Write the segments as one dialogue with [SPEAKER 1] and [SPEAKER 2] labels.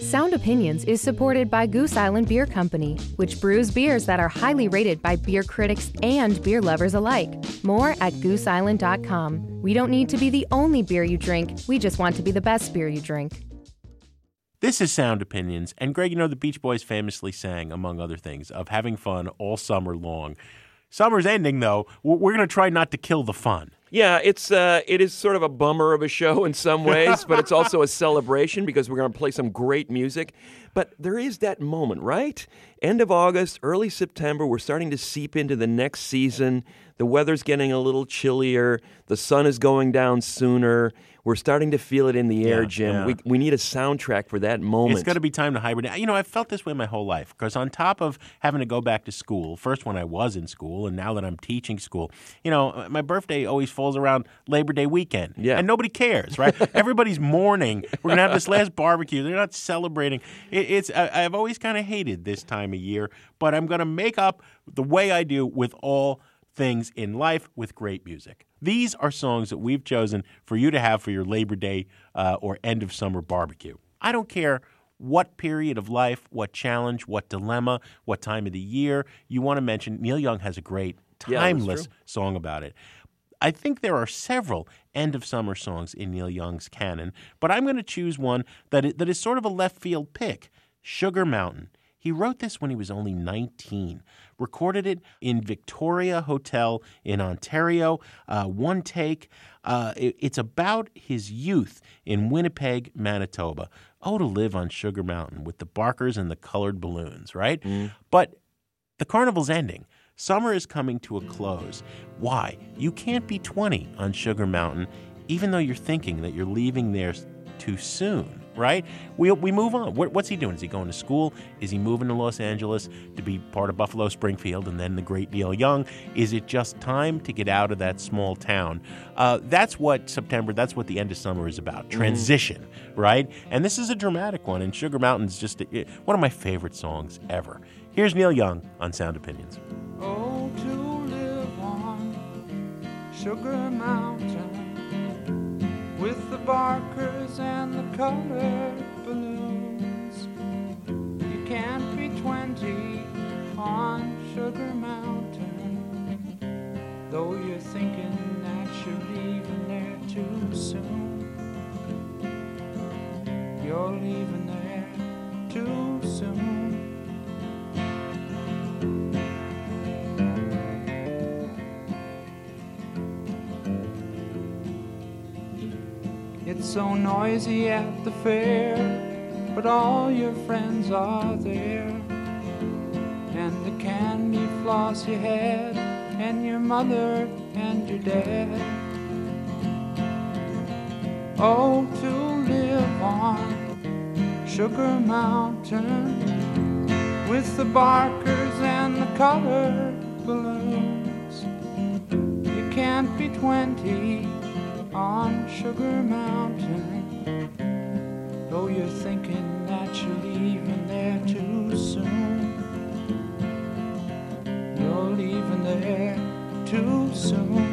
[SPEAKER 1] Sound Opinions is supported by Goose Island Beer Company, which brews beers that are highly rated by beer critics and beer lovers alike. More at gooseisland.com. We don't need to be the only beer you drink. We just want to be the best beer you drink.
[SPEAKER 2] This is Sound Opinions, and Greg, the Beach Boys famously sang, among other things, of having fun all summer long. Summer's ending, though. We're going to try not to kill the fun.
[SPEAKER 3] Yeah, it is sort of a bummer of a show in some ways, but it's also a celebration because we're going to play some great music. But there is that moment, right? End of August, early September, we're starting to seep into the next season. The weather's getting a little chillier. The sun is going down sooner. We're starting to feel it in the air, Jim.
[SPEAKER 2] Yeah.
[SPEAKER 3] We need a soundtrack for that moment.
[SPEAKER 2] It's got to be time to hibernate. I've felt this way my whole life because on top of having to go back to school, first when I was in school and now that I'm teaching school, my birthday always falls around Labor Day weekend.
[SPEAKER 3] Yeah.
[SPEAKER 2] And nobody cares, right? Everybody's mourning. We're going to have this last barbecue. They're not celebrating. I've always kind of hated this time of year, but I'm going to make up the way I do with all things in life with great music. These are songs that we've chosen for you to have for your Labor Day or end of summer barbecue. I don't care what period of life, what challenge, what dilemma, what time of the year you want to mention. Neil Young has a great, timeless song about it. I think there are several end of summer songs in Neil Young's canon, but I'm going to choose one that is sort of a left field pick, Sugar Mountain. He wrote this when he was only 19, recorded it in Victoria Hotel in Ontario, one take. It's about his youth in Winnipeg, Manitoba. Oh, to live on Sugar Mountain with the barkers and the colored balloons, right? Mm. But the carnival's ending. Summer is coming to a close. Why? You can't be 20 on Sugar Mountain, even though you're thinking that you're leaving there too soon, right? We move on. What's he doing? Is he going to school? Is he moving to Los Angeles to be part of Buffalo Springfield and then the great Neil Young? Is it just time to get out of that small town? That's what the end of summer is about. Transition, right? And this is a dramatic one, and Sugar Mountain's just one of my favorite songs ever. Here's Neil Young on Sound Opinions.
[SPEAKER 4] Oh, to live on Sugar Mountain with the barkers and the colored balloons. You can't be 20 on Sugar Mountain, though you're thinking that you're leaving there too soon. You're leaving there too soon. It's so noisy at the fair, but all your friends are there. And the candy floss you had, and your mother and your dad. Oh, to live on Sugar Mountain with the barkers and the colored balloons. You can't be 20 on Sugar Mountain, though you're thinking that you're leaving there too soon. You're leaving there too soon.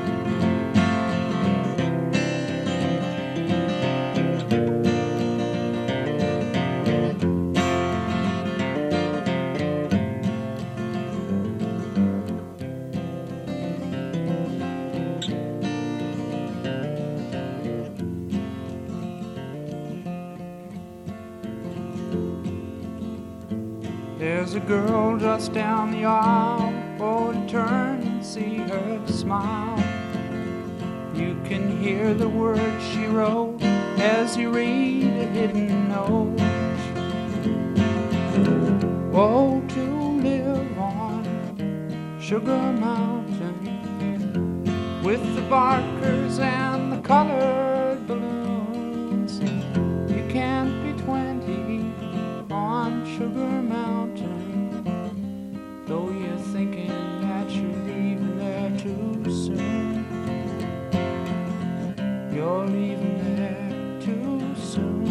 [SPEAKER 4] There's a girl just down the aisle, oh, to turn and see her smile. You can hear the words she wrote as you read a hidden note. Oh, to live on Sugar Mountain with the barkers and the colored balloons. You can't be 20 on Sugar Mountain, though you're thinking that you're leaving there too soon. You're leaving there too soon.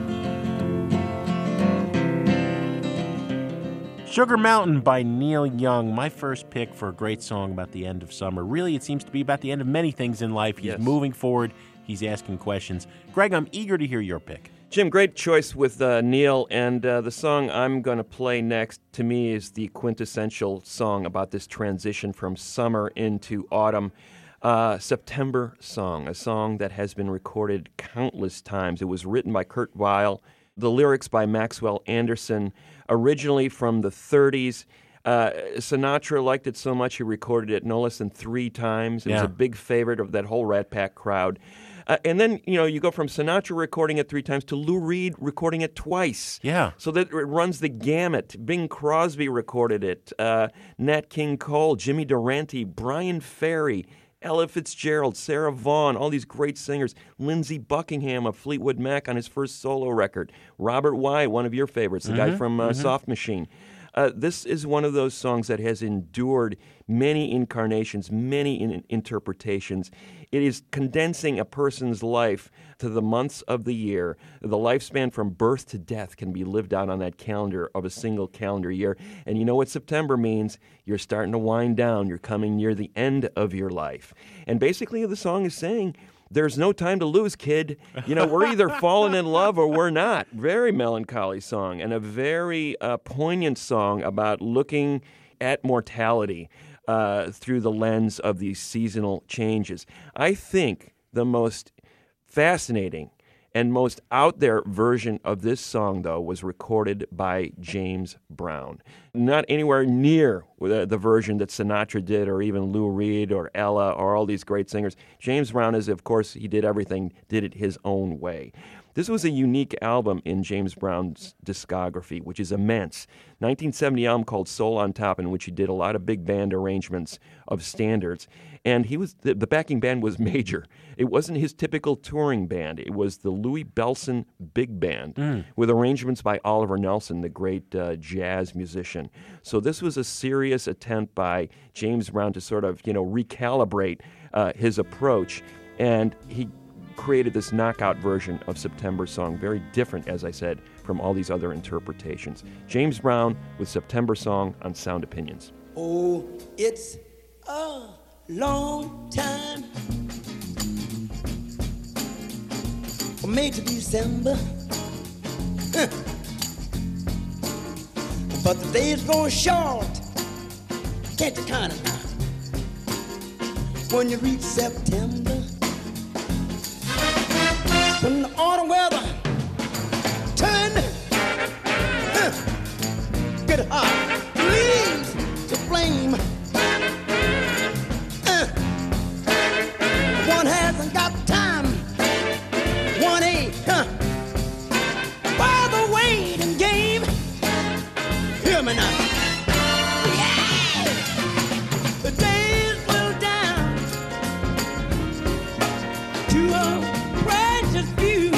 [SPEAKER 2] Sugar Mountain by Neil Young, my first pick for a great song about the end of summer. Really, it seems to be about the end of many things in life. He's moving forward. He's asking questions. Greg, I'm eager to hear your pick.
[SPEAKER 3] Jim, great choice with Neil, and the song I'm going to play next, to me, is the quintessential song about this transition from summer into autumn. September Song, a song that has been recorded countless times. It was written by Kurt Weill, the lyrics by Maxwell Anderson, originally from the 30s. Sinatra liked it so much he recorded it no less than 3 times. It was a big favorite of that whole Rat Pack crowd. And then, you go from Sinatra recording it 3 times to Lou Reed recording it twice.
[SPEAKER 2] Yeah.
[SPEAKER 3] So that it runs the gamut. Bing Crosby recorded it. Nat King Cole, Jimmy Durante, Brian Ferry, Ella Fitzgerald, Sarah Vaughan, all these great singers. Lindsey Buckingham of Fleetwood Mac on his first solo record. Robert White, one of your favorites, the guy from Soft Machine. This is one of those songs that has endured many incarnations, many interpretations. It is condensing a person's life to the months of the year. The lifespan from birth to death can be lived out on that calendar of a single calendar year. And you know what September means? You're starting to wind down. You're coming near the end of your life. And basically the song is saying, there's no time to lose, kid. We're either falling in love or we're not. Very melancholy song, and a very poignant song about looking at mortality through the lens of these seasonal changes. I think the most fascinating and most out there version of this song, though, was recorded by James Brown. Not anywhere near the version that Sinatra did, or even Lou Reed or Ella or all these great singers. James Brown is, of course, he did everything, did it his own way. This was a unique album in James Brown's discography, which is immense. 1970 album called Soul on Top, in which he did a lot of big band arrangements of standards. And the backing band was major. It wasn't his typical touring band. It was the Louis Bellson Big Band with arrangements by Oliver Nelson, the great jazz musician. So this was a serious attempt by James Brown to sort of, recalibrate his approach. And he created this knockout version of September Song, very different, as I said, from all these other interpretations. James Brown with September Song on Sound Opinions.
[SPEAKER 5] Oh, it's a long time from May to December, but the days grow short, can't you kind of now? When you reach September, when the autumn weather turn, get hot, leaves to flame. One hasn't got time, one ain't, by the waiting game. Hear me now. Yeah! The days slow down to a precious few.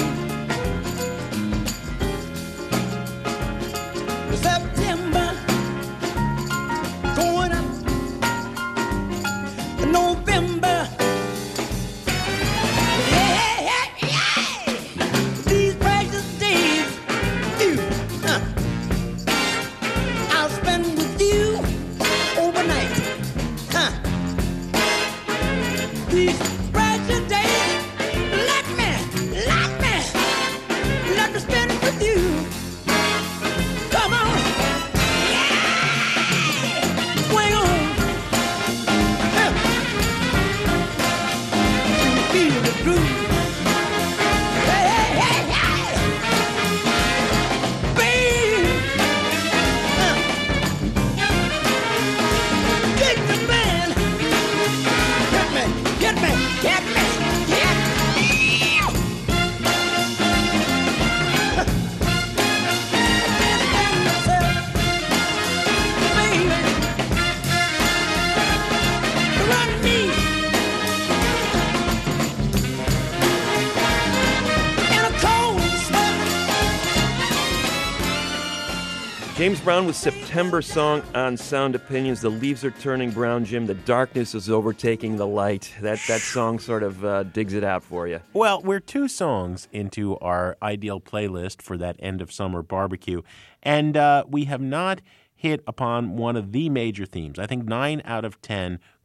[SPEAKER 5] September going up, November. These precious days, I'll spend with you overnight. These precious days, let me spend it with you. Come on, yeah, swing on, feel the groove.
[SPEAKER 3] James Brown with September Song on Sound Opinions. The leaves are turning brown, Jim. The darkness is overtaking the light. That song sort of digs it out for you.
[SPEAKER 2] Well, we're 2 songs into our ideal playlist for that end of summer barbecue, and we have not hit upon one of the major themes. I think 9 out of 10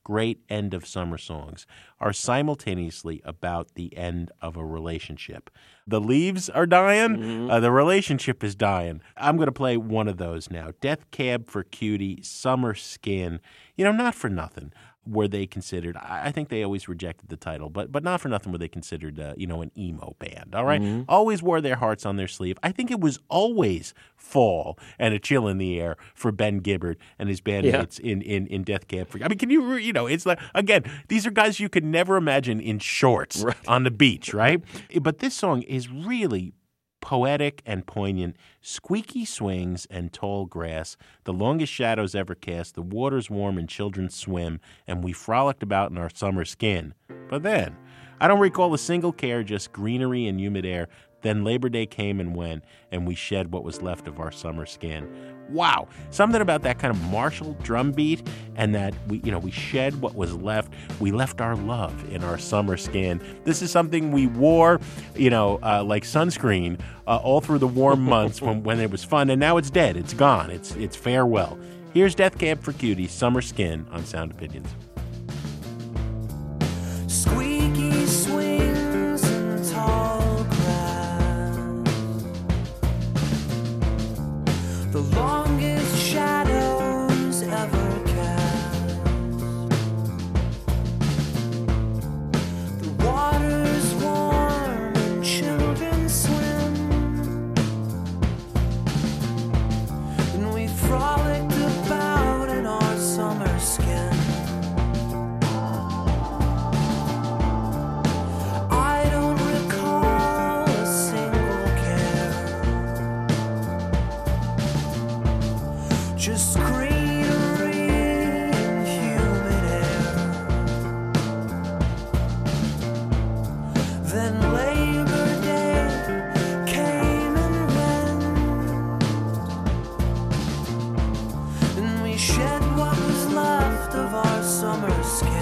[SPEAKER 2] great end of summer songs are simultaneously about the end of a relationship. The leaves are dying, the relationship is dying. I'm going to play one of those now. Death Cab for Cutie, Summer Skin. Not for nothing were they considered, I think they always rejected the title, but not for nothing were they considered, an emo band, all right? Always wore their hearts on their sleeve. I think it was always fall and a chill in the air for Ben Gibbard and his bandmates in Death Cab for, can you, it's like, again, these are guys you could never imagine in shorts on the beach, right? But this song is really poetic and poignant. Squeaky swings and tall grass, the longest shadows ever cast, the water's warm and children swim, and we frolicked about in our summer skin. But then, I don't recall a single care, just greenery and humid air. Then Labor Day came and went, and we shed what was left of our summer skin. Wow. Something about that kind of martial drum beat and that we shed what was left. We left our love in our summer skin. This is something we wore, like sunscreen all through the warm months when it was fun. And now it's dead. It's gone. It's farewell. Here's Death Cab for Cutie, Summer Skin on Sound Opinions.
[SPEAKER 6] Squeaky swings and tall grass, the longest shadows ever cast. The water's warm and children swim, and we frolicked about in our summer skin. Just greenery and humid air. Then Labor Day came and went, and we shed what was left of our summer skin.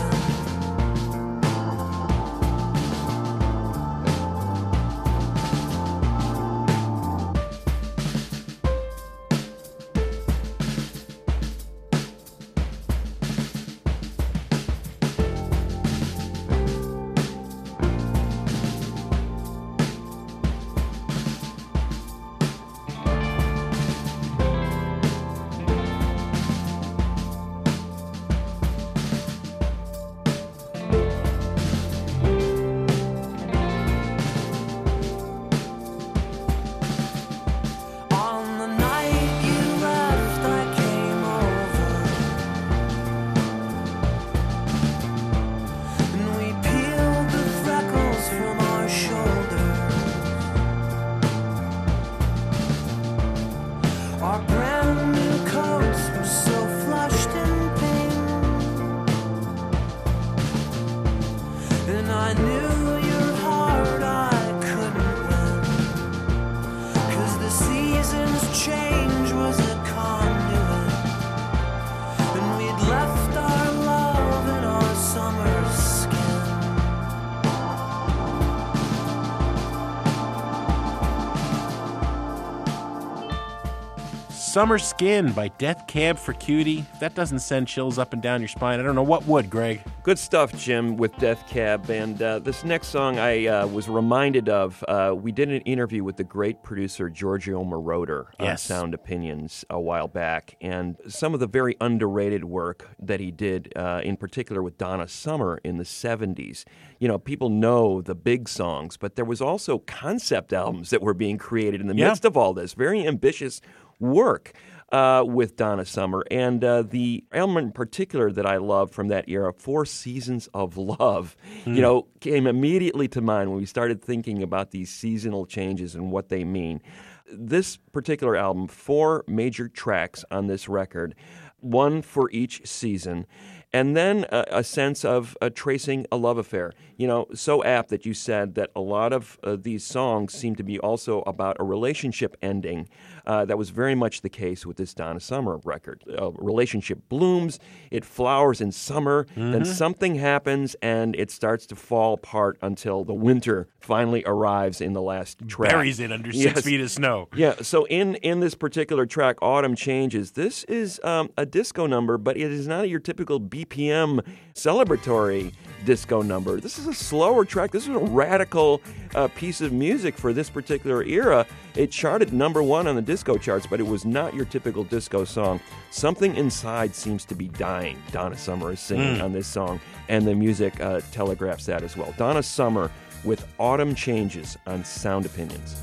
[SPEAKER 2] Summer Skin by Death Cab for Cutie. If that doesn't send chills up and down your spine, I don't know what would, Greg.
[SPEAKER 3] Good stuff, Jim, with Death Cab. And this next song I was reminded of, we did an interview with the great producer Giorgio Moroder on Sound Opinions a while back. And some of the very underrated work that he did, in particular with Donna Summer in the 70s. People know the big songs, but there was also concept albums that were being created in the midst of all this. Very ambitious work with Donna Summer. And the album in particular that I love from that era, Four Seasons of Love, came immediately to mind when we started thinking about these seasonal changes and what they mean. This particular album, 4 major tracks on this record, one for each season, and then a sense of tracing a love affair. So apt that you said that a lot of these songs seem to be also about a relationship ending. That was very much the case with this Donna Summer record. A relationship blooms, it flowers in summer, then something happens and it starts to fall apart until the winter finally arrives in the last track.
[SPEAKER 2] Buries it under 6 feet of snow.
[SPEAKER 3] Yeah, so in this particular track, Autumn Changes, this is a disco number, but it is not your typical beat BPM celebratory disco number. This is a slower track. This is a radical piece of music for this particular era. It charted number 1 on the disco charts, but it was not your typical disco song. Something inside seems to be dying. Donna Summer is singing on this song, and the music telegraphs that as well. Donna Summer with Autumn Changes on Sound Opinions.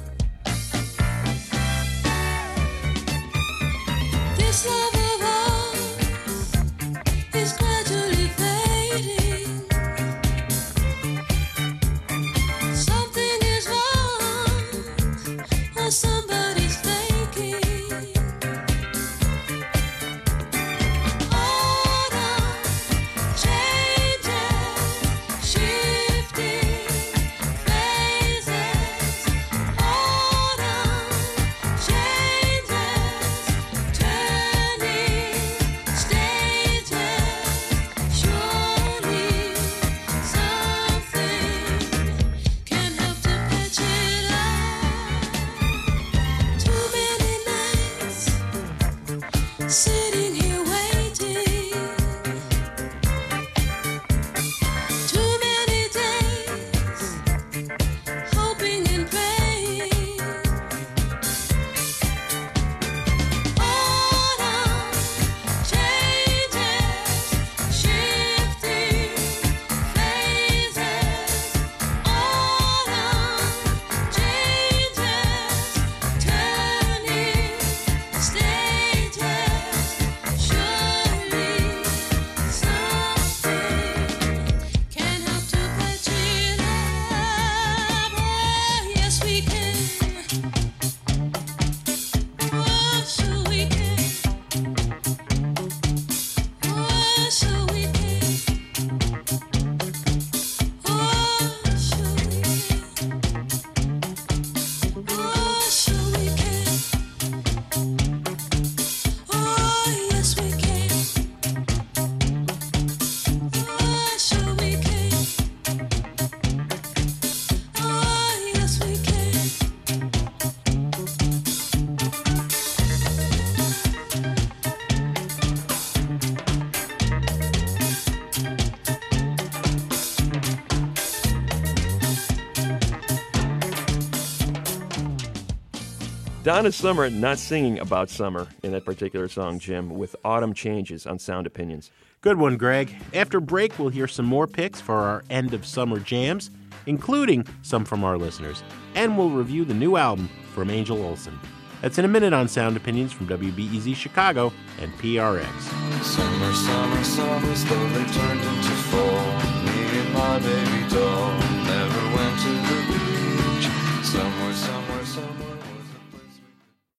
[SPEAKER 7] This love of ours is gradually fading. Something is wrong, or somebody's faking. Autumn changes, shifting phases. Autumn changes, turning stages. Surely something can help to patch it up. Too many nights sitting here waiting. Too many days hoping and praying. Autumn changes, shifting phases. Autumn changes, turning stages. Surely something can help to patch it up. Oh, yes we can. Oh, sure we can. Oh, sure we can. Oh, sure we can. Oh, sure we can. Oh, yes we can. Oh, sure we can. Oh, yes we can.
[SPEAKER 3] Donna Summer not singing about summer in that particular song, Jim, with Autumn Changes on Sound Opinions.
[SPEAKER 2] Good one, Greg. After break, we'll hear some more picks for our end of summer jams, including some from our listeners. And we'll review the new album from Angel Olsen. That's in a minute on Sound Opinions from WBEZ Chicago and PRX.
[SPEAKER 8] Summer, summer, summer slowly turned into fall. Me and my baby doll never went to the beach. Somewhere, somewhere.